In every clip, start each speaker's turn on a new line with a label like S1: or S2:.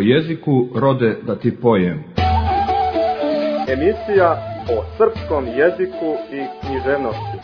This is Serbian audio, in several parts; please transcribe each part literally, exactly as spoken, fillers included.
S1: jeziku rode da ti pojem.
S2: Emisija o srpskom jeziku i književnosti.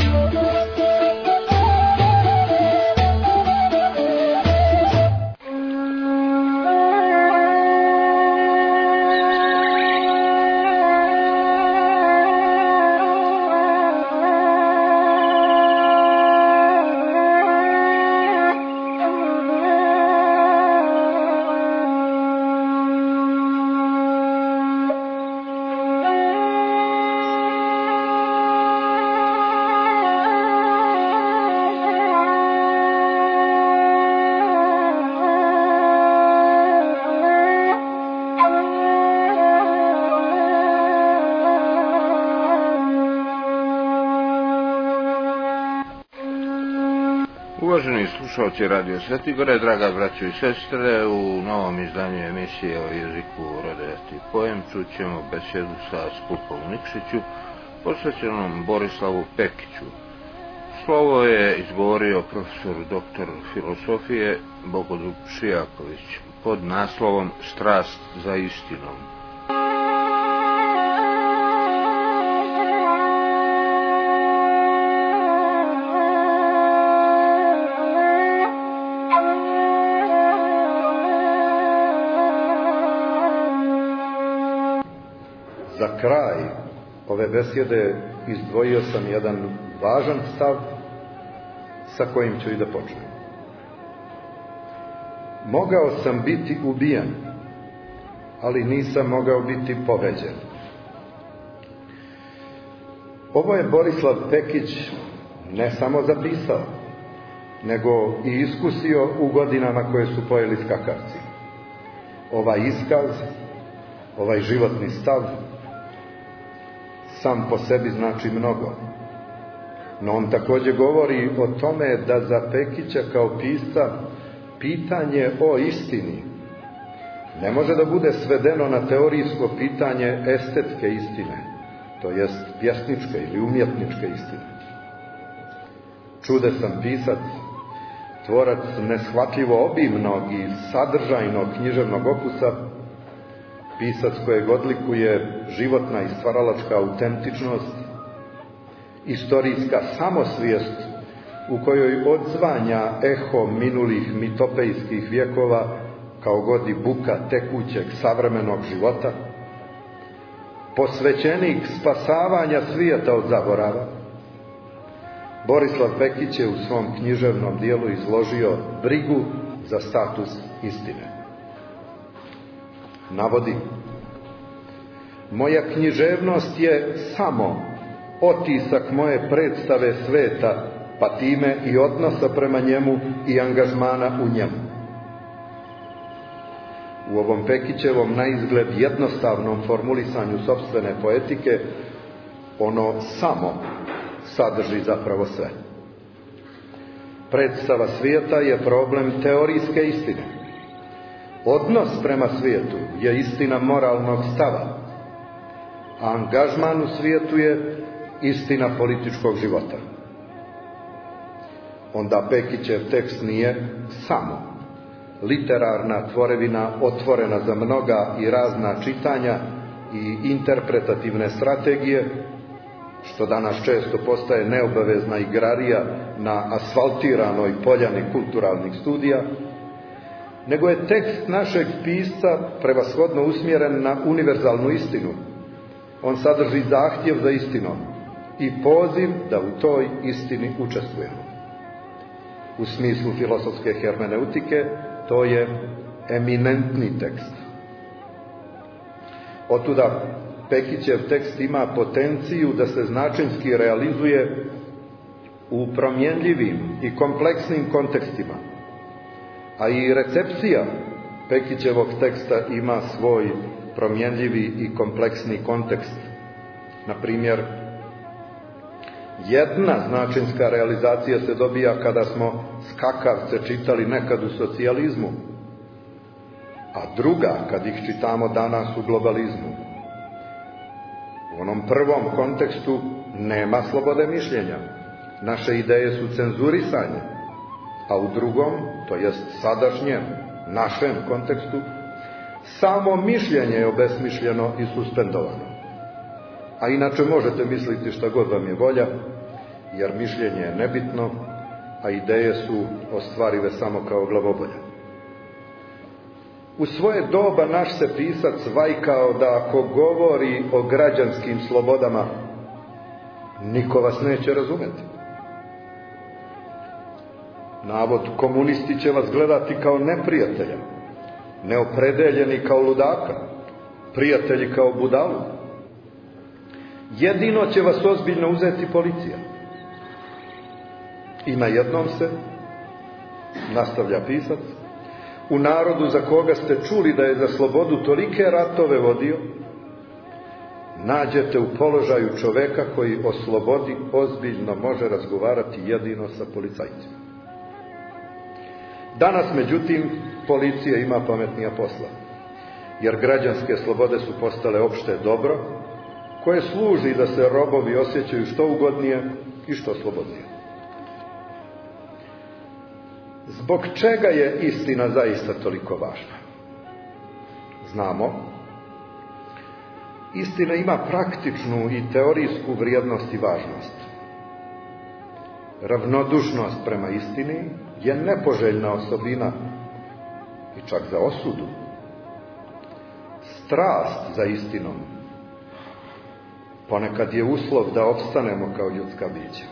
S3: Uvaženi slušalci Radio Svetigore, draga braćo i sestre, u novom izdanju emisije o jeziku rode da ti pojem čućemo besedu sa Spupom Nikšiću, posvećenom Borislavu Pekiću. Slovo je izgovorio profesor doktor filosofije Bogoljub Šijaković pod naslovom Strast za istinom.
S4: Za kraj ove besjede izdvojio sam jedan važan stav sa kojim ću i da počnem. Mogao sam biti ubijen, ali nisam mogao biti pobeđen. Ovo je Borislav Pekić ne samo zapisao, nego i iskusio u godinama koje su pojeli skakavci. Ovaj iskaz, ovaj životni stav sam po sebi znači mnogo. No on također govori o tome da za Pekića kao pisca pitanje o istini ne može da bude svedeno na teorijsko pitanje estetske istine, to jest pjesničke ili umjetničke istine. Čudesan pisac, tvorac neshvatljivo obimnog i sadržajnog književnog opusa, pisac kojeg odlikuje životna i stvaralačka autentičnost, istorijska samosvijest u kojoj odzvanja eho minulih mitopejskih vjekova kao godi buka tekućeg savremenog života, posvećenik spasavanja svijeta od zaborava. Borislav Pekić je u svom književnom dijelu izložio brigu za status istine. Navodi: moja književnost je samo otisak moje predstave sveta, pa time i odnosa prema njemu i angažmana u njemu. U ovom Pekićevom naizgled jednostavnom formulisanju sopstvene poetike ono samo sadrži zapravo sve. Predstava svijeta je problem teorijske istine. Odnos prema svijetu je istina moralnog stava, a angažman u svijetu je istina političkog života. Onda Pekićev tekst nije samo literarna tvorevina otvorena za mnoga i razna čitanja i interpretativne strategije, što danas često postaje neobavezna igrarija na asfaltiranoj poljani kulturalnih studija, nego je tekst našeg pisca prevashodno usmjeren na univerzalnu istinu. On sadrži zahtjev za istinom i poziv da u toj istini učestvujemo. U smislu filosofske hermeneutike to je eminentni tekst. Otuda Pekićev tekst ima potenciju da se značenjski realizuje u promjenljivim i kompleksnim kontekstima, a i recepcija Pekićevog teksta ima svoj promjenljivi i kompleksni kontekst. Na primjer, jedna značenjska realizacija se dobija kada smo skakavce čitali nekad u socijalizmu, a druga kad ih čitamo danas u globalizmu. U onom prvom kontekstu nema slobode mišljenja. Naše ideje su cenzurisane, a u drugom, to jest sadašnjem, našem kontekstu, Samo mišljenje je obesmišljeno i suspendovano. A inače možete misliti šta god vam je volja, jer mišljenje je nebitno, a ideje su ostvarive samo kao glavobolja. U svoje doba naš se pisac vajkao da ako govori o građanskim slobodama, niko vas neće razumeti. Navod, komunisti će vas gledati kao neprijatelja, neopredeljeni kao ludaka, prijatelji kao budalu. Jedino će vas ozbiljno uzeti policija. I na jednom se, nastavlja pisac, u narodu za koga ste čuli da je za slobodu tolike ratove vodio, nađete u položaju čoveka koji o slobodi ozbiljno može razgovarati jedino sa policajcima. Danas, međutim, policija ima pametnija posla, jer građanske slobode su postale opšte dobro, koje služi da se robovi osjećaju što ugodnije i što slobodnije. Zbog čega je istina zaista toliko važna? Znamo, istina ima praktičnu i teorijsku vrijednost i važnost. Ravnodušnost prema istini je nepoželjna osobina i čak za osudu. Strast za istinom ponekad je uslov da opstanemo kao ljudska bića.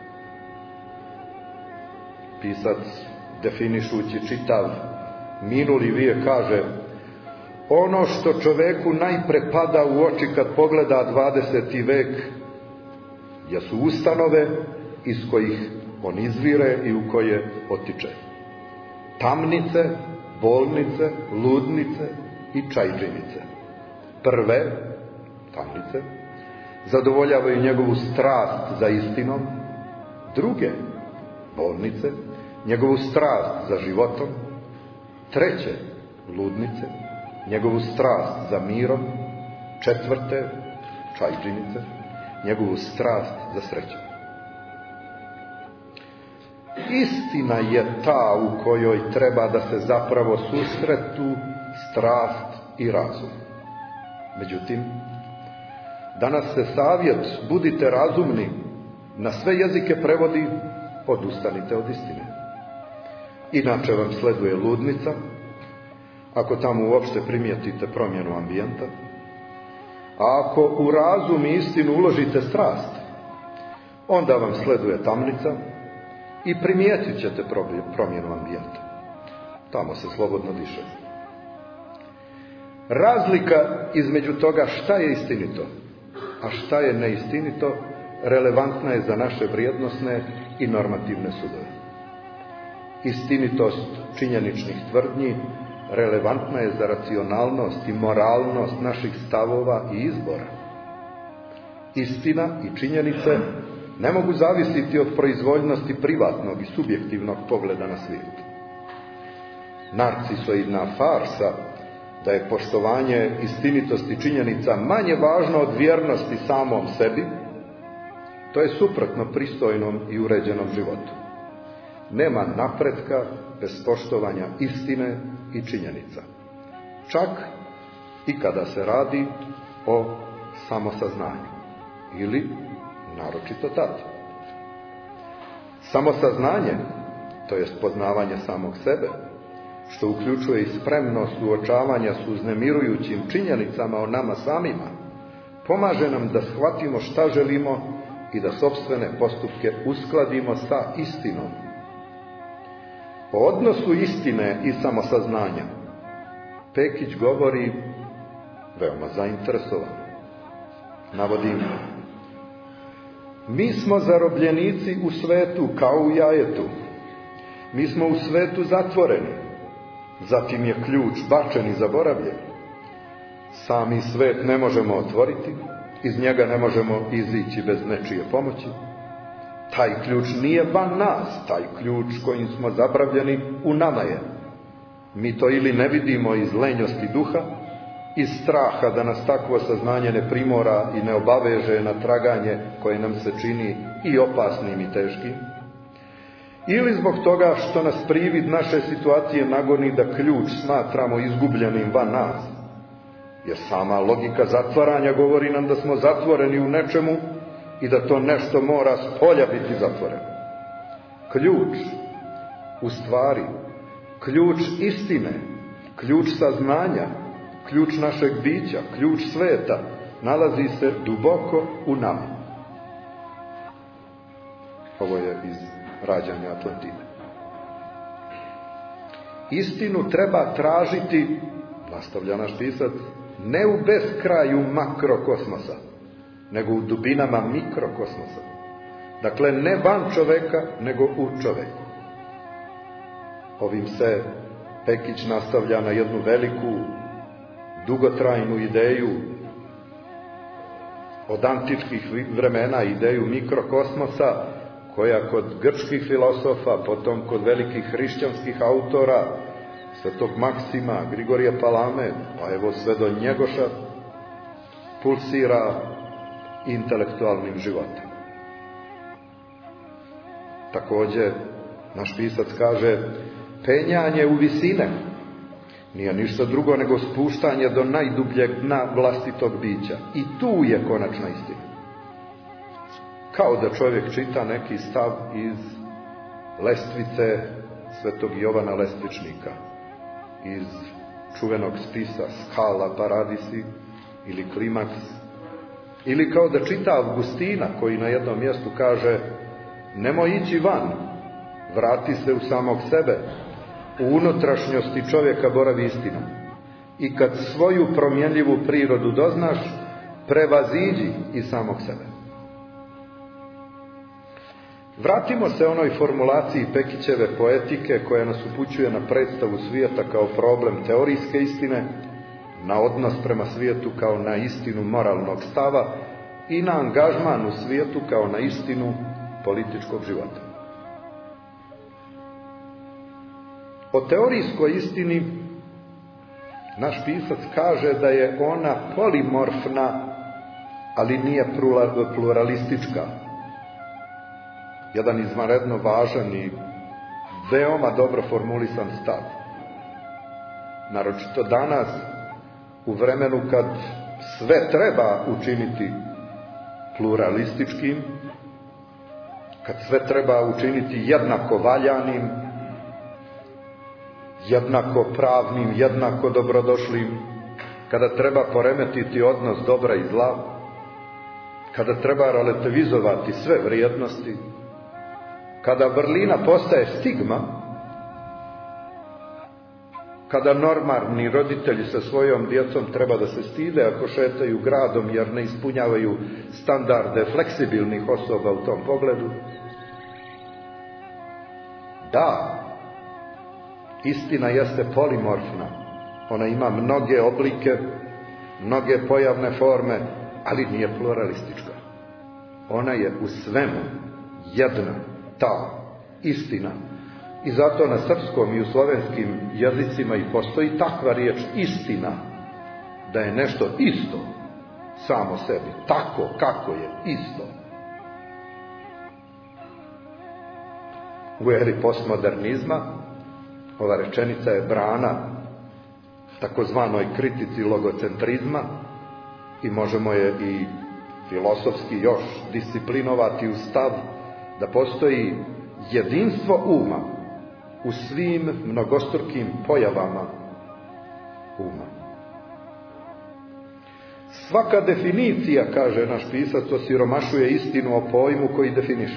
S4: Pisac, definišući čitav minuli vijek, kaže: ono što čoveku najpre pada u oči kad pogleda dvadeseti vek jesu ustanove iz kojih on izvire i u koje otiče. Tamnice, bolnice, ludnice i čajdžinice. Prve, tamnice, zadovoljavaju njegovu strast za istinom. Druge, bolnice, njegovu strast za životom. Treće, ludnice, njegovu strast za mirom. Četvrte, čajdžinice, njegovu strast za srećom. Istina je ta u kojoj treba da se zapravo susretu strast i razum. Međutim, danas se savjet budite razumni na sve jezike prevodi odustanite od istine. Inače vam sleduje ludnica, ako tamo uopšte primijetite promjenu ambijenta, a ako u razum i istinu uložite strast, onda vam sleduje tamnica i primijetit ćete promjenu ambijenta. Tamo se slobodno diše. Razlika između toga šta je istinito, a šta je neistinito, relevantna je za naše vrijednosne i normativne sudove. Istinitost činjeničnih tvrdnji relevantna je za racionalnost i moralnost naših stavova i izbora. Istina i činjenice ne mogu zavisiti od proizvoljnosti privatnog i subjektivnog pogleda na svijet. Narcisoidna farsa da je poštovanje istinitosti činjenica manje važno od vjernosti samom sebi, to je suprotno pristojnom i uređenom životu. Nema napretka bez poštovanja istine i činjenica. Čak i kada se radi o samosaznanju. Ili, naročito tad. Samosaznanje, to jest poznavanje samog sebe, što uključuje i spremnost suočavanja s uznemirujućim činjenicama o nama samima, pomaže nam da shvatimo šta želimo i da sopstvene postupke uskladimo sa istinom. O odnosu istine i samosaznanja Pekić govori veoma zainteresovano. Navodim: mi smo zarobljenici u svetu kao u jajetu. Mi smo u svetu zatvoreni. Zatim je ključ bačen i zaboravljen. Sami svet ne možemo otvoriti, iz njega ne možemo izići bez nečije pomoći. Taj ključ nije van nas, taj ključ kojim smo zabravljeni u nama je. Mi to ili ne vidimo iz lenjosti duha, iz straha da nas takvo saznanje ne primora i ne obaveže na traganje koje nam se čini i opasnim i teškim, ili zbog toga što nas privid naše situacije nagoni da ključ smatramo izgubljenim van nas, jer sama logika zatvaranja govori nam da smo zatvoreni u nečemu i da to nešto mora s polja biti zatvoreno. Ključ, u stvari, ključ istine, ključ saznanja, ključ našeg bića, ključ sveta, nalazi se duboko u nama. Ovo je iz Rađanja Atlantide. Istinu treba tražiti, nastavlja naš pisac, ne u beskraju makrokosmosa, nego u dubinama mikrokosmosa. Dakle, ne van čoveka, nego u čoveku. Ovim se Pekić nastavlja na jednu veliku, dugotrajnu ideju od antičkih vremena, ideju mikrokosmosa, koja kod grčkih filosofa, potom kod velikih hrišćanskih autora, Svetog Maksima, Grigorija Palame, pa evo sve do Njegoša, pulsira intelektualnim životom. Takođe, naš pisac kaže, penjanje u visine nije ništa drugo nego spuštanje do najdubljeg dna vlastitog bića. I tu je konačna istina. Kao da čovjek čita neki stav iz Lestvice Svetog Jovana Lestvičnika, iz čuvenog spisa Skala Paradisi ili Klimaks, ili kao da čita Avgustina koji na jednom mjestu kaže, nemoj ići van, vrati se u samog sebe, u unutrašnjosti čovjeka boravi istina. I kad svoju promjenljivu prirodu doznaš, prevaziđi i samog sebe. Vratimo se onoj formulaciji Pekićeve poetike koja nas upućuje na predstavu svijeta kao problem teorijske istine, na odnos prema svijetu kao na istinu moralnog stava i na angažman u svijetu kao na istinu političkog života. O teorijskoj istini naš pisac kaže da je ona polimorfna, ali nije pluralistička. Jedan izvanredno važan i veoma dobro formulisan stav. Naročito danas, u vremenu kad sve treba učiniti pluralističkim, kad sve treba učiniti jednako valjanim, jednako pravnim, jednako dobrodošlim, kada treba poremetiti odnos dobra i zla, kada treba relativizovati sve vrijednosti, kada vrlina postaje stigma, kada normalni roditelji sa svojom djecom treba da se stide ako šetaju gradom jer ne ispunjavaju standarde fleksibilnih osoba u tom pogledu. Da, istina jeste polimorfna. Ona ima mnoge oblike, mnoge pojavne forme, ali nije pluralistička. Ona je u svemu jedna, ta istina. I zato na srpskom i u slovenskim jezicima i postoji takva riječ istina, da je nešto isto samo sebi, tako kako je isto. U eri postmodernizma ova rečenica je brana takozvanoj kritici logocentrizma i možemo je i filosofski još disciplinovati u stav da postoji jedinstvo uma u svim mnogostrukim pojavama uma. Svaka definicija, kaže naš pisac, osiromašuje istinu o pojmu koji definiše.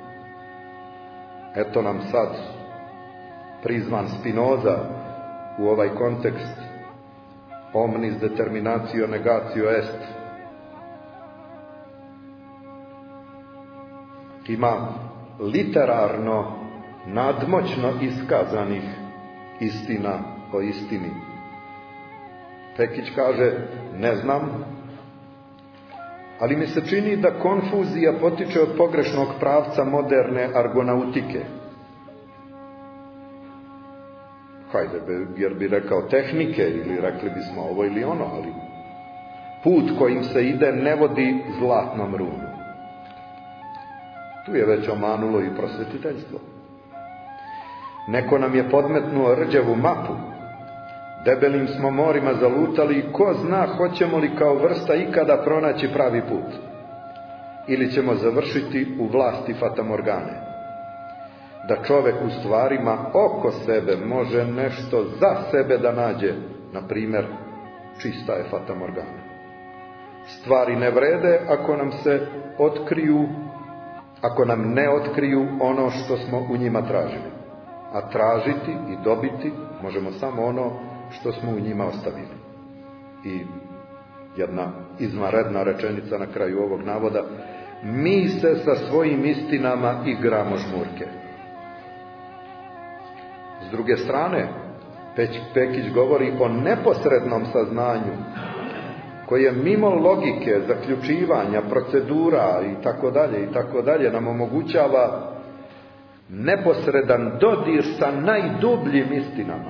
S4: Eto nam sad prizvan Spinoza u ovaj kontekst omnis determinatio negatio est. Ima literarno nadmoćno iskazanih istina o istini. Pekić kaže, ne znam, ali mi se čini da konfuzija potiče od pogrešnog pravca moderne argonautike. Hajde, jer bi rekao tehnike, ili rekli bismo ovo ili ono, ali put kojim se ide ne vodi zlatnom runom. Tu je već omanulo i prosvetiteljstvo. Neko nam je podmetnuo rđavu mapu. Debelim smo morima zalutali i ko zna hoćemo li kao vrsta ikada pronaći pravi put. Ili ćemo završiti u vlasti fatamorgane. Da čovek u stvarima oko sebe može nešto za sebe da nađe, na primjer, čista je fatamorgana. Stvari ne vrede ako nam se otkriju, ako nam ne otkriju ono što smo u njima tražili. A tražiti i dobiti možemo samo ono što smo u njima ostavili. I jedna izvanredna rečenica na kraju ovog navoda: mi se sa svojim istinama igramo žmurke. S druge strane, Pekić govori o neposrednom saznanju koje mimo logike, zaključivanja, procedura i tako dalje i tako dalje nam omogućava neposredan dodir sa najdubljim istinama.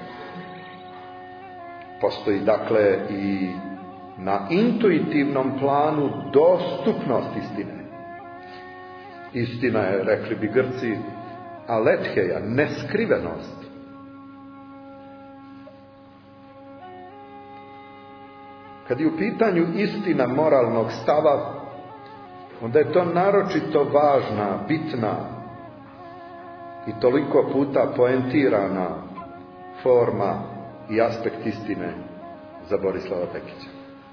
S4: Postoji dakle i na intuitivnom planu dostupnost istine. Istina je, rekli bi Grci, aletheia, neskrivenost. Kad je u pitanju istina moralnog stava, onda je to naročito važna, bitna i toliko puta poentirana forma i aspekt istine za Borislava Pekića.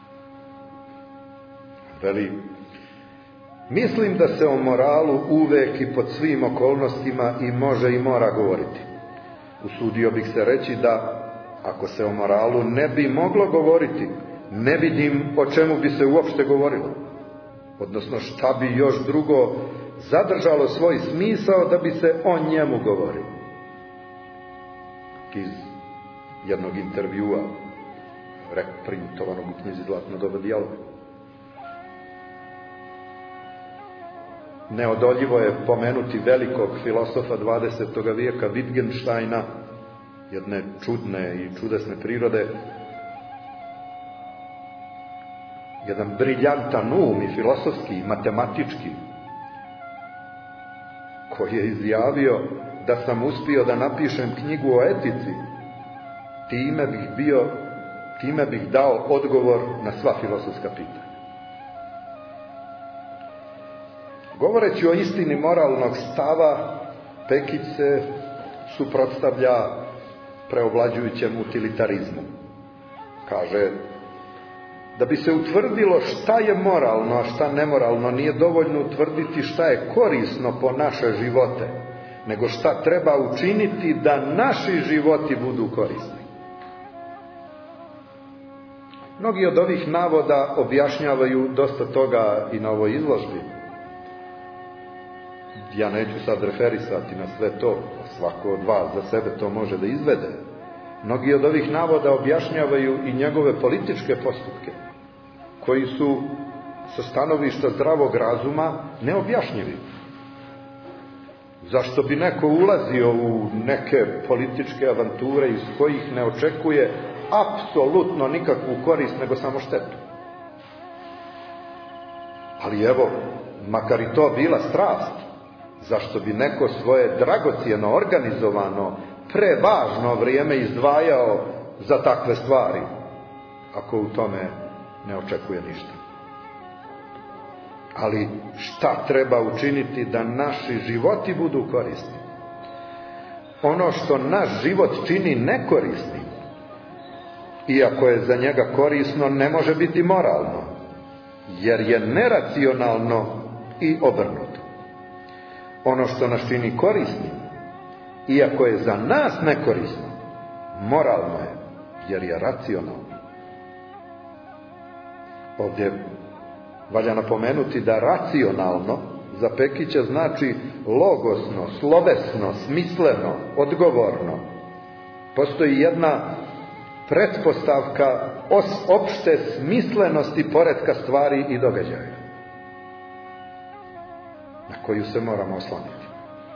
S4: Veli: mislim da se o moralu uvek i pod svim okolnostima i može i mora govoriti. Usudio bih se reći da, ako se o moralu ne bi moglo govoriti, ne vidim o čemu bi se uopšte govorilo. Odnosno, šta bi još drugo zadržalo svoj smisao da bi se o njemu govorilo. Iz jednog intervjua, reprintovanog u knjizi Zlatno doba dijaloga. Neodoljivo je pomenuti velikog filosofa dvadesetog vijeka Wittgensteina, jedne čudne i čudesne prirode, jedan briljantan um i filosofski i matematički, koji je izjavio: da sam uspio da napišem knjigu o etici, time bih bio, time bih dao odgovor na sva filozofska pitanja. Govoreći o istini moralnog stava, Pekić se suprotstavlja preovlađujućem utilitarizmu. Kaže: da bi se utvrdilo šta je moralno, a šta nemoralno, nije dovoljno utvrditi šta je korisno po naše živote, nego šta treba učiniti da naši životi budu korisni. Mnogi od ovih navoda objašnjavaju dosta toga i na ovoj izložbi. Ja neću sad referisati na sve to, svako od vas za sebe to može da izvede. Mnogi od ovih navoda objašnjavaju i njegove političke postupke, koji su sa stanovišta zdravog razuma neobjašnjivi. Zašto bi neko ulazio u neke političke avanture iz kojih ne očekuje apsolutno nikakvu korist, nego samo štetu? Ali evo, makar i to bila strast, zašto bi neko svoje dragocijeno, organizovano, prevažno vrijeme izdvajao za takve stvari, ako u tome ne očekuje ništa? Ali šta treba učiniti da naši životi budu korisni? Ono što naš život čini nekorisnim, iako je za njega korisno, ne može biti moralno, jer je neracionalno i obrnuto. Ono što nas čini korisnim, iako je za nas nekorisno, moralno je, jer je racionalno. Ovdje valja napomenuti da racionalno za Pekića znači logosno, slovesno, smisleno, odgovorno. Postoji jedna pretpostavka opšte smislenosti poretka stvari i događaja, na koju se moramo osloniti.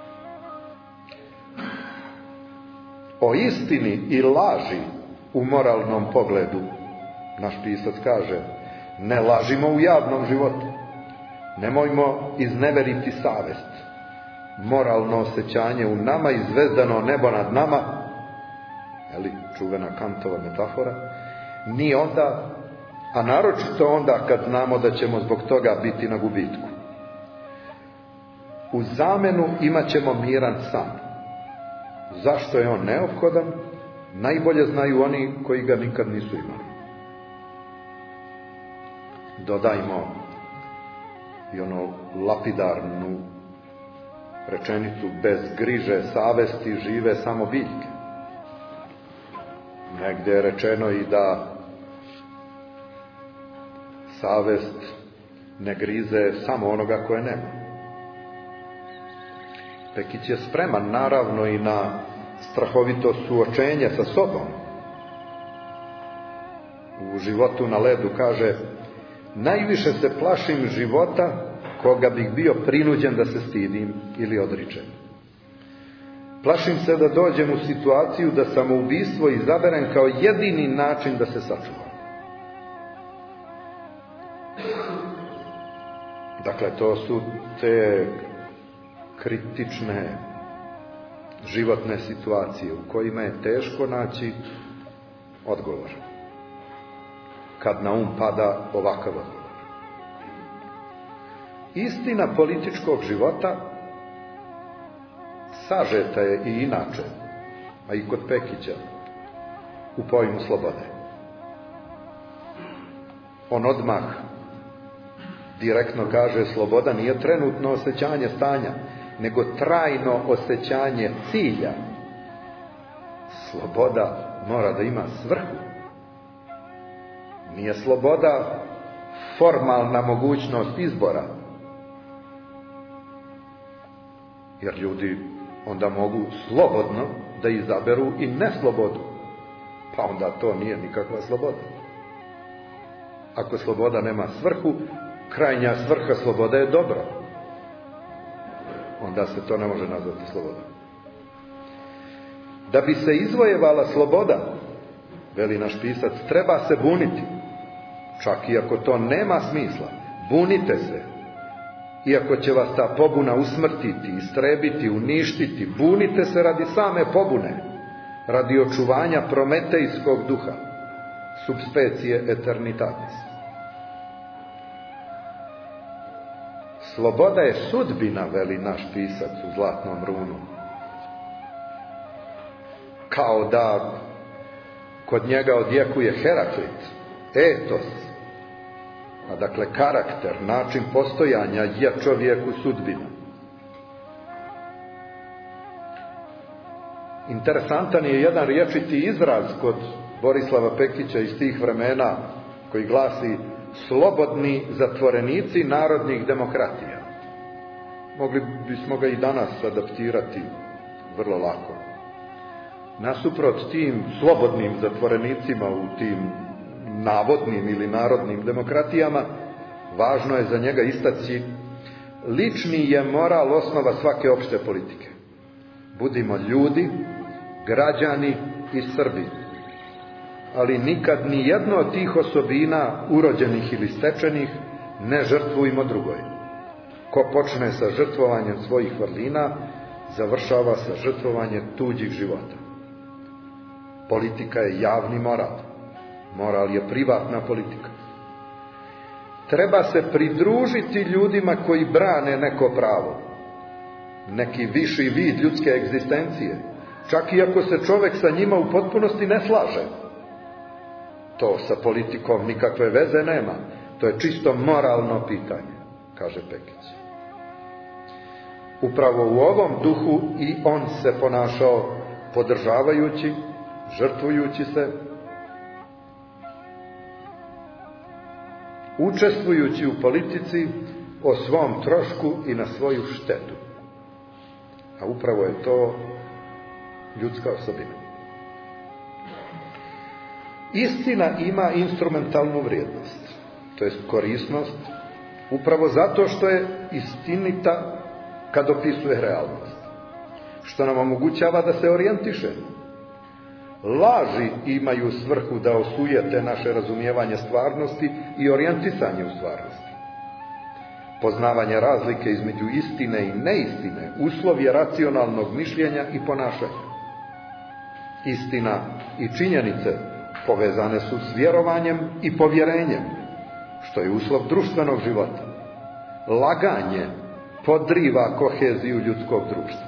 S4: O istini i laži u moralnom pogledu naš pisac kaže: ne lažimo u javnom životu, nemojmo izneveriti savest, moralno osjećanje u nama i zvezdano nebo nad nama, jeli, čuvena Kantova metafora, ni onda, a naročito onda kad znamo da ćemo zbog toga biti na gubitku. U zamenu imat ćemo miran san. Zašto je on neophodan? Najbolje znaju oni koji ga nikad nisu imali. Dodajmo i ono lapidarnu rečenicu: bez griže savesti žive samo biljke. Negdje je rečeno i da savest ne grize samo onoga koje nema. Pekić je spreman naravno i na strahovito suočenje sa sobom. U Životu na ledu kaže: najviše se plašim života koga bih bio prinuđen da se stidim ili odričem. Plašim se da dođem u situaciju da samoubistvo izaberem kao jedini način da se sačuvam. Dakle, to su te kritične životne situacije u kojima je teško naći odgovor, kad na um pada ovakav odgovor. Istina političkog života sažeta je i inače, a i kod Pekića, u pojmu slobode. On odmah direktno kaže: sloboda nije trenutno osjećanje stanja, nego trajno osjećanje cilja. Sloboda mora da ima svrhu. Nije sloboda formalna mogućnost izbora, jer ljudi onda mogu slobodno da izaberu i neslobodu, pa onda to nije nikakva sloboda. Ako sloboda nema svrhu, krajnja svrha slobode je dobro, onda se to ne može nazvati slobodom. Da bi se izvojevala sloboda, veli naš pisac, treba se buniti. Čak i ako to nema smisla, bunite se. Iako će vas ta pobuna usmrtiti, istrebiti, uništiti, bunite se radi same pobune, radi očuvanja prometejskog duha, subspecie eternitatis. Sloboda je sudbina, veli naš pisac u Zlatnom runu. Kao da kod njega odjekuje Heraklit, etos, a dakle karakter, način postojanja je čovjeku sudbina. Interesantan je jedan rječiti izraz kod Borislava Pekića iz tih vremena koji glasi: slobodni zatvorenici narodnih demokratija. Mogli bismo ga i danas adaptirati vrlo lako. Nasuprot tim slobodnim zatvorenicima u tim navodnim ili narodnim demokratijama, važno je za njega istaći: lični je moral osnova svake opšte politike. Budimo ljudi, građani i Srbi, ali nikad ni jedno od tih osobina, urođenih ili stečenih, ne žrtvujmo drugoj. Ko počne sa žrtvovanjem svojih vrlina, završava sa žrtvovanjem tuđih života. Politika je javni moral. Moral je privatna politika. Treba se pridružiti ljudima koji brane neko pravo, neki viši vid ljudske egzistencije, čak i ako se čovjek sa njima u potpunosti ne slaže. To sa politikom nikakve veze nema. To je čisto moralno pitanje, kaže Pekić. Upravo u ovom duhu i on se ponašao, podržavajući, žrtvujući se, učestvujući u politici o svom trošku i na svoju štetu. A upravo je to ljudska osobina. Istina ima instrumentalnu vrijednost, to jest korisnost, upravo zato što je istinita kad opisuje realnost, što nam omogućava da se orijentišemo. Laži imaju svrhu da osujete naše razumijevanje stvarnosti i orijentisanje u stvarnosti. Poznavanje razlike između istine i neistine uslov je racionalnog mišljenja i ponašanja. Istina i činjenice povezane su s vjerovanjem i povjerenjem, što je uslov društvenog života. Laganje podriva koheziju ljudskog društva.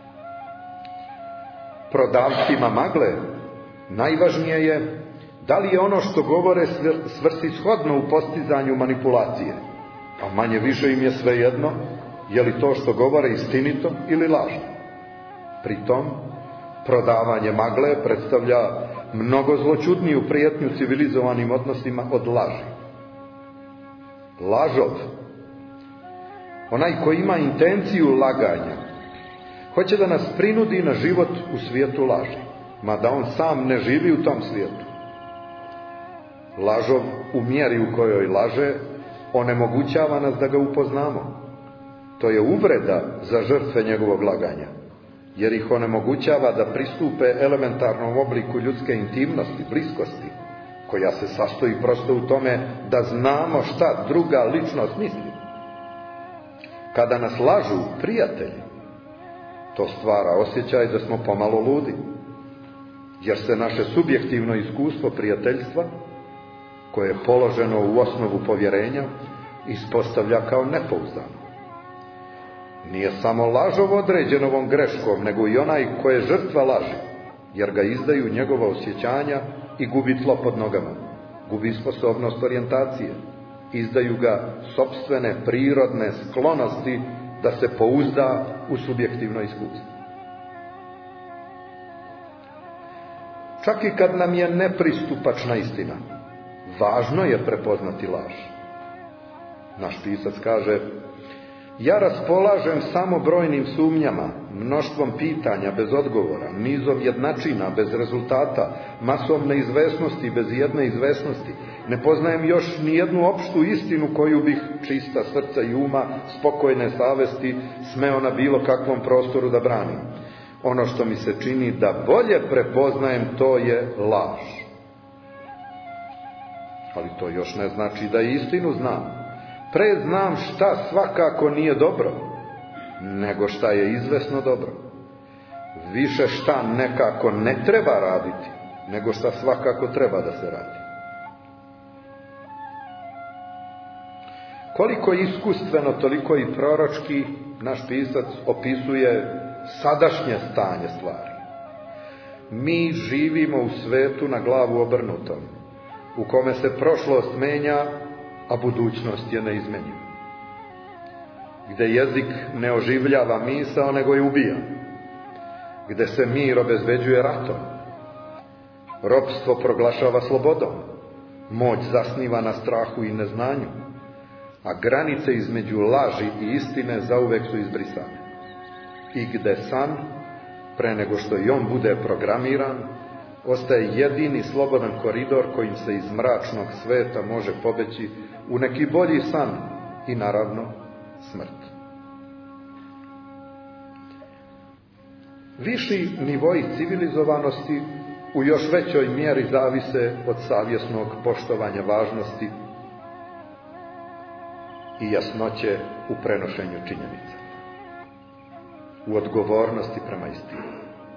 S4: Prodavcima magle najvažnije je da li je ono što govore svrsishodno u postizanju manipulacije, a manje više im je svejedno je li to što govore istinito ili lažno. Pritom, prodavanje magle predstavlja mnogo zloćudniju prijetnju civilizovanim odnosima od laži. Lažov, onaj koji ima intenciju laganja, hoće da nas prinudi na život u svijetu laži, mada on sam ne živi u tom svijetu. Lažov u mjeri u kojoj laže onemogućava nas da ga upoznamo. To je uvreda za žrtve njegovog laganja, jer ih onemogućava da pristupe elementarnom obliku ljudske intimnosti, bliskosti, koja se sastoji prosto u tome da znamo šta druga ličnost misli. Kada nas lažu prijatelji, to stvara osjećaj da smo pomalo ludi, jer se naše subjektivno iskustvo prijateljstva, koje je položeno u osnovu povjerenja, ispostavlja kao nepouzdano. Nije samo lažov određen ovom greškom, nego i onaj ko je žrtva laži, jer ga izdaju njegova osjećanja i gubi tlo pod nogama, gubi sposobnost orijentacije, izdaju ga sopstvene prirodne sklonosti da se pouzda u subjektivno iskustvo. Čak i kad nam je nepristupačna istina, važno je prepoznati laž. Naš pisac kaže: ja raspolažem samo brojnim sumnjama, mnoštvom pitanja bez odgovora, nizom jednačina bez rezultata, masom neizvesnosti bez jedne izvesnosti. Ne poznajem još ni jednu opštu istinu koju bih, čista srca i uma, spokojne savesti, smeo na bilo kakvom prostoru da branim. Ono što mi se čini da bolje prepoznajem, to je laž. Ali to još ne znači da istinu znam. Pre znam šta svakako nije dobro, nego šta je izvesno dobro. Više šta nekako ne treba raditi, nego šta svakako treba da se radi. Koliko iskustveno, toliko i proročki naš pisac opisuje sadašnje stanje stvari. Mi živimo u svetu na glavu obrnutom, u kome se prošlost menja, a budućnost je neizmenjiva. Gde jezik ne oživljava misao, nego je ubija. Gde se mir obezbeđuje ratom. Ropstvo proglašava slobodom. Moć zasniva na strahu i neznanju. A granice između laži i istine zauvek su izbrisane. I gde san, pre nego što i on bude programiran, ostaje jedini slobodan koridor kojim se iz mračnog sveta može pobeći u neki bolji san i naravno smrt. Viši nivoi civilizovanosti u još većoj mjeri zavise od savjesnog poštovanja važnosti i jasnoće u prenošenju činjenica, u odgovornosti prema istini.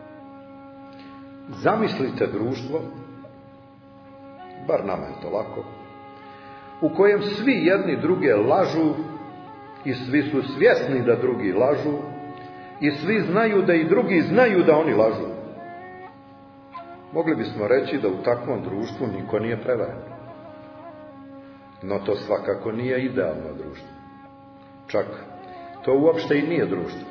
S4: Zamislite društvo, bar nama je to lako, u kojem svi jedni druge lažu i svi su svjesni da drugi lažu i svi znaju da i drugi znaju da oni lažu. Mogli bismo reći da u takvom društvu niko nije prevaren. No to svakako nije idealno društvo. Čak to uopšte i nije društvo.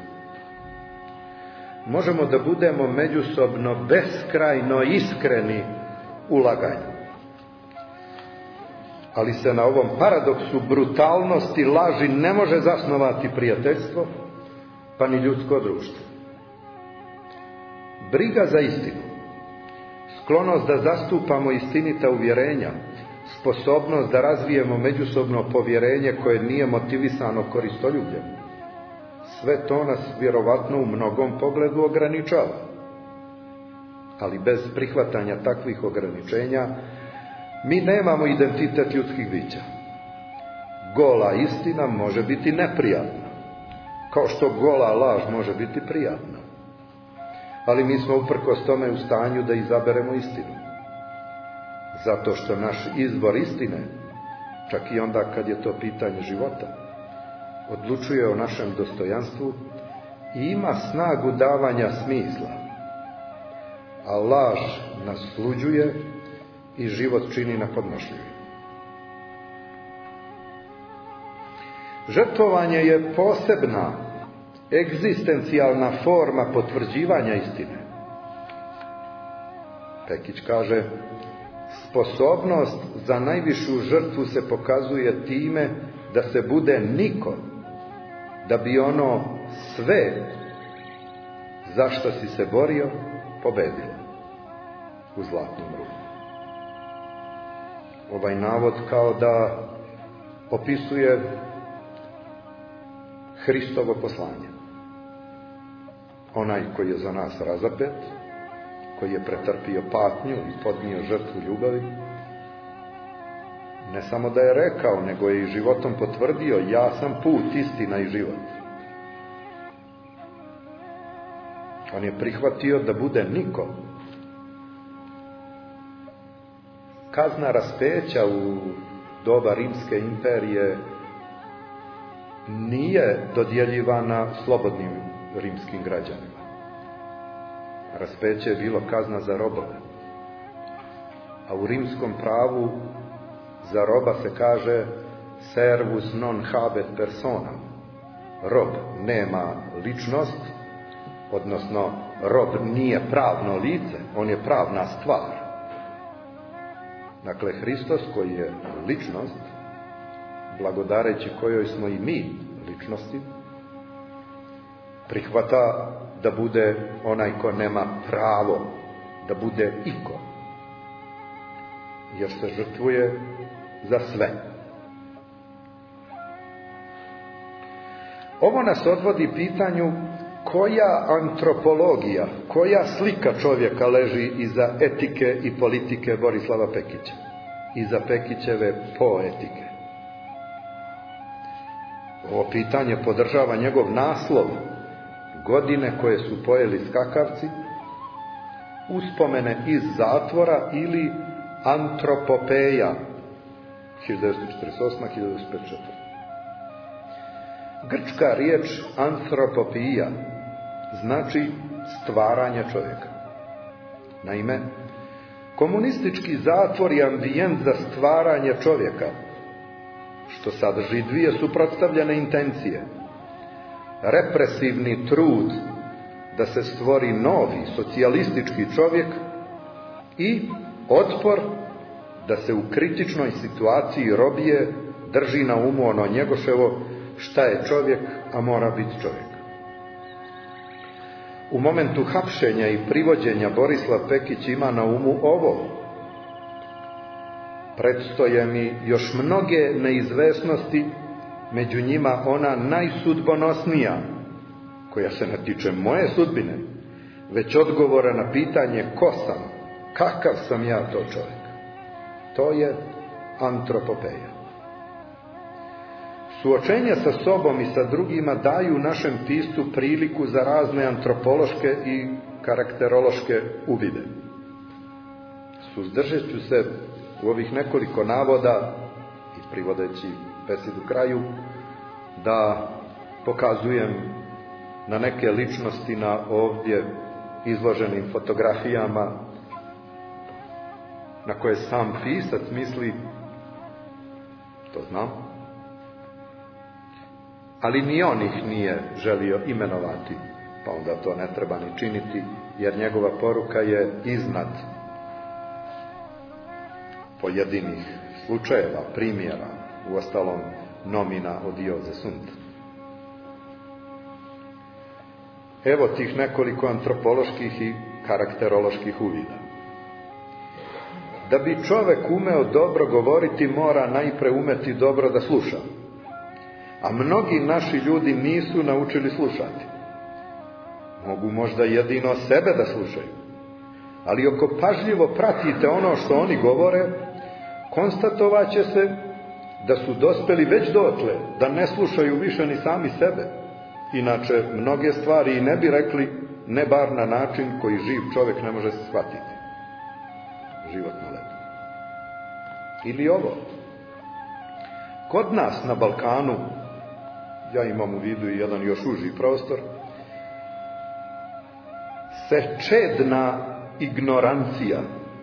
S4: Možemo da budemo međusobno beskrajno iskreni u laganju. Ali se na ovom paradoksu brutalnosti laži ne može zasnovati prijateljstvo, pa ni ljudsko društvo. Briga za istinu, sklonost da zastupamo istinita uvjerenja, sposobnost da razvijemo međusobno povjerenje koje nije motivisano koristoljubljem, sve to nas vjerovatno u mnogom pogledu ograničava. Ali bez prihvatanja takvih ograničenja mi nemamo identitet ljudskih bića. gola istina može biti neprijatna, kao što gola laž može biti prijatna. Ali mi smo uprkos tome u stanju da izaberemo istinu. Zato što naš izbor istine, čak i onda kad je to pitanje života, odlučuje o našem dostojanstvu i ima snagu davanja smisla. A laž nas sluđuje i život čini nepodnošljivim. Žrtvovanje je posebna, egzistencijalna forma potvrđivanja istine. Pekić kaže, sposobnost za najvišu žrtvu se pokazuje time da se bude niko, da bi ono sve za što si se borio pobedilo u zlatnom ruku. Ovaj navod kao da opisuje Hristovo poslanje. Onaj koji je za nas razapet, koji je pretrpio patnju i podnio žrtvu ljubavi, ne samo da je rekao, nego je i životom potvrdio, ja sam put, istina i život. On je prihvatio da bude niko. Kazna raspeća u doba Rimske imperije nije dodjeljivana slobodnim rimskim građanima. Raspeće je bilo kazna za robove. A u rimskom pravu za roba se kaže servus non habet personam. Rob nema ličnost, odnosno rob nije pravno lice, on je pravna stvar. Dakle, Hristos koji je ličnost, blagodareći kojoj smo i mi ličnosti, prihvata da bude onaj ko nema pravo, da bude iko, jer se žrtvuje za sve. Ovo nas odvodi pitanju koja antropologija, koja slika čovjeka leži iza etike i politike Borislava Pekića, iza Pekićeve poetike. Ovo pitanje podržava njegov naslov, godine koje su pojeli skakavci, uspomene iz zatvora ili antropopeja, hiljadu devetsto četrdeset osma do hiljadu devetsto pedeset četvrta. Grčka riječ antropopija znači stvaranje čovjeka. Naime, komunistički zatvor je ambijent za stvaranje čovjeka, što sadrži dvije suprotstavljene intencije. Represivni trud da se stvori novi socijalistički čovjek i otpor da se u kritičnoj situaciji robije drži na umu ono Njegoševo šta je čovjek, a mora biti čovjek. U momentu hapšenja i privođenja Borislav Pekić ima na umu ovo. Predstoje mi još mnoge neizvesnosti, među njima ona najsudbonosnija, koja se ne tiče moje sudbine, već odgovora na pitanje ko sam, kakav sam ja to čovjek. To je antropopeja. Suočenje sa sobom i sa drugima daju našem piscu priliku za razne antropološke i karakterološke uvide. Suzdržat ću se u ovih nekoliko navoda i privodeći besedu kraju da pokazujem na neke ličnosti na ovdje izloženim fotografijama na koje sam pisac misli, to znam, ali ni on ih nije želio imenovati, pa onda to ne treba ni činiti, jer njegova poruka je iznad pojedinih slučajeva, primjera, uostalom nomina odioze sunt. Evo tih nekoliko antropoloških i karakteroloških uvida. Da bi čovek umeo dobro govoriti, mora najpre umeti dobro da sluša. A mnogi naši ljudi nisu naučili slušati. Mogu možda jedino sebe da slušaju. Ali ako pažljivo pratite ono što oni govore, konstatovat će se da su dospeli već dotle, da ne slušaju više ni sami sebe. Inače, mnoge stvari i ne bi rekli, ne bar na način koji živ čovjek ne može shvatiti. Životno leto. Ili ovo. Kod nas na Balkanu, ja imam u vidu i jedan još uži prostor, se čedna ignorancija,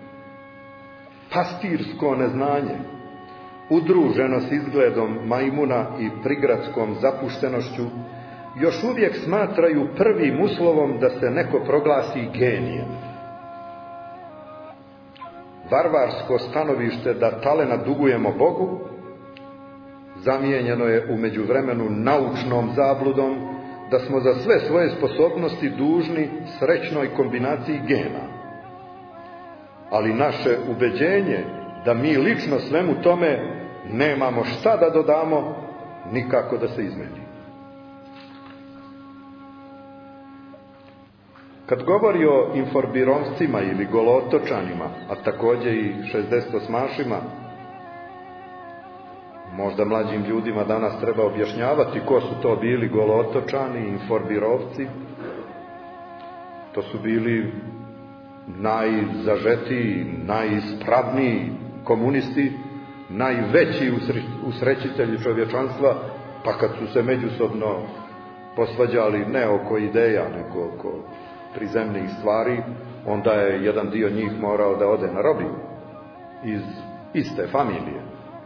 S4: pastirsko neznanje, udruženo s izgledom majmuna i prigradskom zapuštenošću, još uvijek smatraju prvim uslovom da se neko proglasi genijem. Varvarsko stanovište da talena dugujemo Bogu zamijenjeno je u međuvremenu naučnom zabludom da smo za sve svoje sposobnosti dužni srećnoj kombinaciji gena. Ali naše ubeđenje da mi lično svemu tome nemamo šta da dodamo, nikako da se izmeni. Kad govori o inforbirovcima ili golotočanima, a također i šezdesetosmašima, možda mlađim ljudima danas treba objašnjavati ko su to bili golotočani, inforbirovci. To su bili najzažetiji, najispravniji komunisti, najveći usrećitelji čovječanstva, pa kad su se međusobno posvađali ne oko ideja, nego oko prizemnih stvari, onda je jedan dio njih morao da ode na robiju iz iste familije.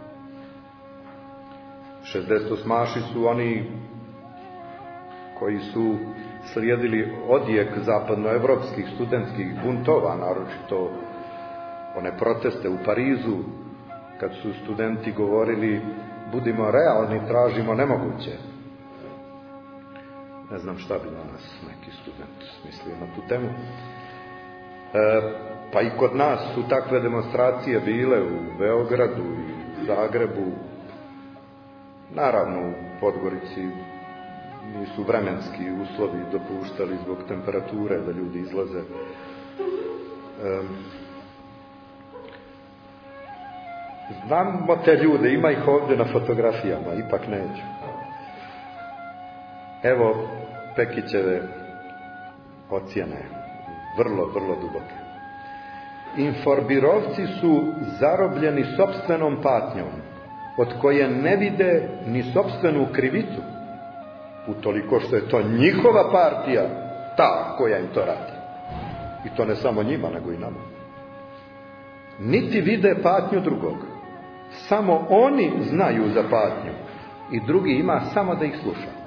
S4: Šezdesetosmaši su oni koji su slijedili odjek zapadnoevropskih studentskih buntova, naročito one proteste u Parizu, kad su studenti govorili budimo realni, tražimo nemoguće. Ne znam šta bi danas neki student mislio na tu temu. E, pa i kod nas su takve demonstracije bile u Beogradu i Zagrebu. Naravno, u Podgorici nisu vremenski uslovi dopuštali zbog temperature da ljudi izlaze. E, znamo te ljude, ima ih ovdje na fotografijama, ipak neću. Evo Pekićeve ocjene, vrlo, vrlo duboke. Inforbirovci su zarobljeni sopstvenom patnjom, od koje ne vide ni sopstvenu krivicu, utoliko što je to njihova partija, ta koja im to radi. I to ne samo njima, nego i nama. Niti vide patnju drugog. Samo oni znaju za patnju i drugi ima samo da ih sluša.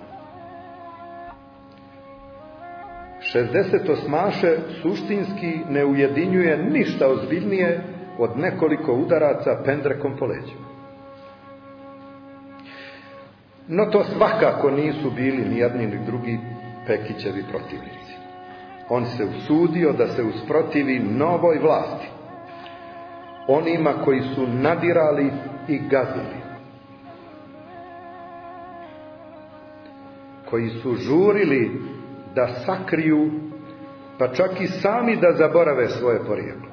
S4: šezdesetosmaše suštinski ne ujedinjuje ništa ozbiljnije od nekoliko udaraca pendrekom po leđima. No to svakako nisu bili ni jedni ni drugi Pekićevi protivnici. On se usudio da se usprotivi novoj vlasti, onima koji su nadirali i gazili, koji su žurili da sakriju, pa čak i sami da zaborave svoje porijeklo.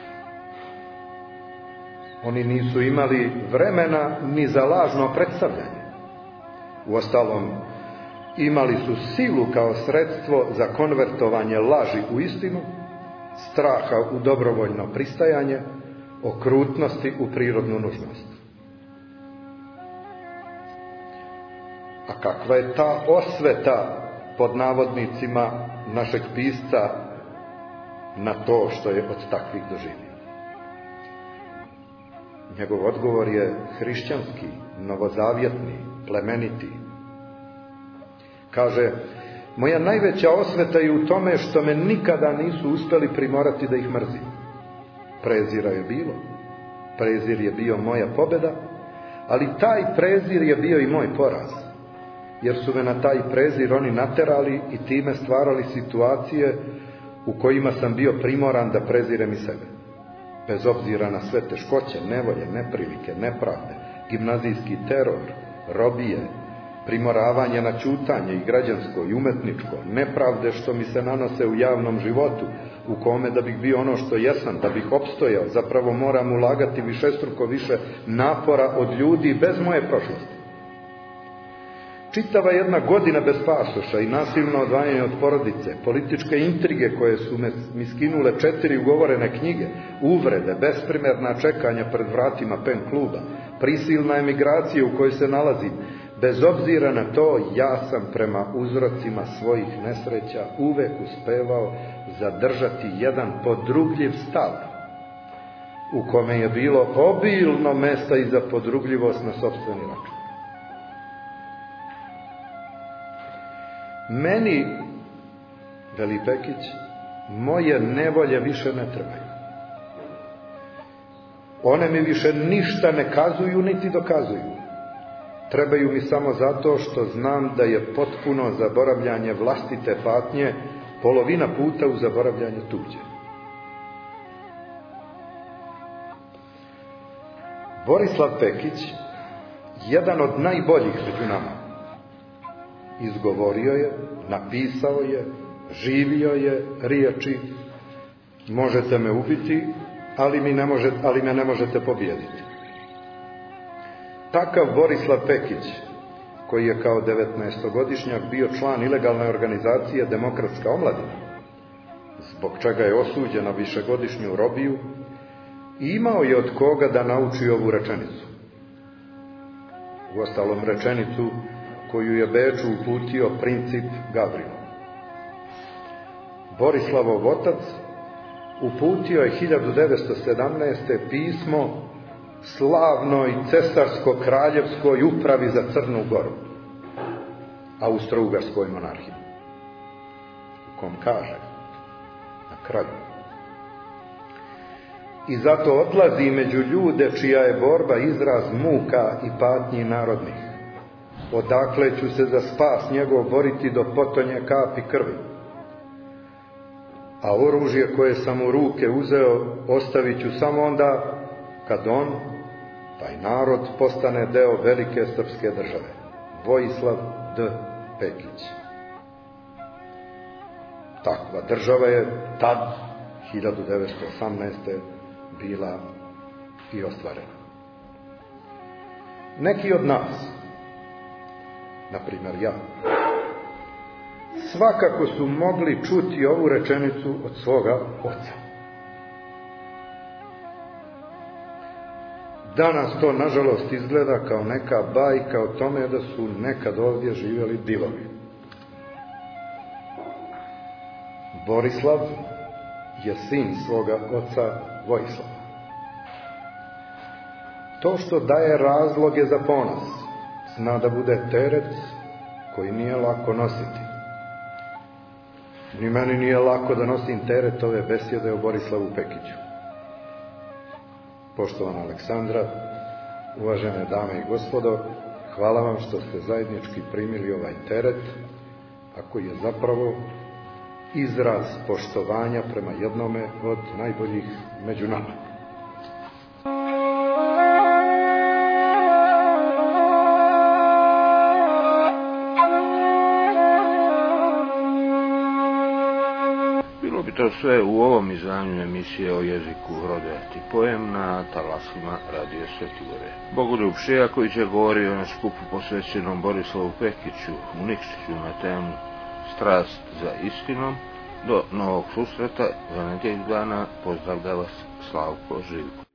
S4: Oni nisu imali vremena ni za lažno predstavljanje. Uostalom, imali su silu kao sredstvo za konvertovanje laži u istinu, straha u dobrovoljno pristajanje, okrutnosti u prirodnu nužnost. A kakva je ta osveta, pod navodnicima, našeg pisca na to što je od takvih doživio? Njegov odgovor je hrišćanski, novozavjetni, plemeniti. Kaže, moja najveća osveta je u tome što me nikada nisu uspjeli primorati da ih mrzim. Prezira je bilo. Prezir je bio moja pobjeda, ali taj prezir je bio i moj poraz. Jer su me na taj prezir oni naterali i time stvarali situacije u kojima sam bio primoran da prezirem i sebe. Bez obzira na sve teškoće, nevolje, neprilike, nepravde, gimnazijski teror, robije, primoravanje na ćutanje i građansko i umetničko, nepravde što mi se nanose u javnom životu, u kome da bih bio ono što jesam, da bih opstojao, zapravo moram ulagati višestruko više napora od ljudi bez moje prošlosti. Čitava jedna godina bez pasoša i nasilno odvajanje od porodice, političke intrige koje su mi skinule četiri ugovorene knjige, uvrede, besprimerna čekanja pred vratima pen kluba, prisilna emigracija u kojoj se nalazim, bez obzira na to, ja sam prema uzrocima svojih nesreća uvek uspevao zadržati jedan podrugljiv stav, u kome je bilo obilno mesta i za podrugljivost na sopstveni račun. Meni, veli Pekić, moje nevolje više ne trebaju. One mi više ništa ne kazuju niti dokazuju. Trebaju mi samo zato što znam da je potpuno zaboravljanje vlastite patnje polovina puta u zaboravljanje tuđe. Borislav Pekić, jedan od najboljih među nama, izgovorio je, napisao je, živio je riječi: možete me ubiti, ali, mi ne može, ali me ne možete pobijediti. Takav Borislav Pekić, koji je kao devetnaestogodišnjak bio član ilegalne organizacije Demokratska omladina, zbog čega je osuđen na višegodišnju robiju, imao je od koga da nauči ovu rečenicu. Uostalom rečenicu koju je Beču uputio princip Gavrilo. Borislavov otac uputio je hiljadu devetsto sedamnaeste. pismo slavnoj cesarsko-kraljevskoj upravi za Crnu Goru, Austro-Ugarskoj monarhiji, u kom kaže na kraju: i zato odlazi među ljude čija je borba izraz muka i patnji narodnih. Odakle ću se za spas njegov boriti do potonje kapi krvi. A oružje koje sam u ruke uzeo ostavit ću samo onda kad on, taj narod, postane deo velike srpske države. Vojislav D. Pekić. Takva država je tad, hiljadu devetsto osamnaeste. bila i ostvarena. Neki od nas, na primjer ja, svakako su mogli čuti ovu rečenicu od svoga oca. Danas to, nažalost, izgleda kao neka bajka o tome da su nekad ovdje živjeli divovi. Borislav je sin svoga oca Vojislava. To što daje razloge za ponos, zna da bude teret koji nije lako nositi. Ni meni nije lako da nosim teret ove besjede o Borislavu Pekiću. Poštovana Aleksandra, uvažene dame i gospodo, hvala vam što ste zajednički primili ovaj teret, a koji je zapravo izraz poštovanja prema jednome od najboljih među nama.
S3: Bilo bi to sve u ovom izdanju emisije o jeziku Rodati pojem na talasima Radio Sveti Gore. Bogoljub Šijaković je govorio na skupu posvećenom Borislavu Pekiću u Nikšiću na temu Strast za istinom. Do novog susreta za nedjelju dana pozdravlja vas Slavko Živko.